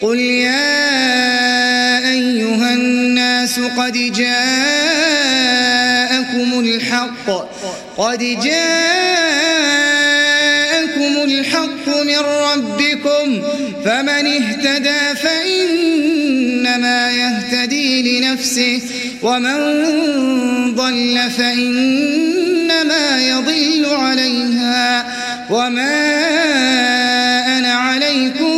قل يا أيها الناس قد جاءكم الحق من ربكم فمن اهتدى فإنما يهتدي لنفسه ومن ضل فإنما يضل عليها وما أنا عليكم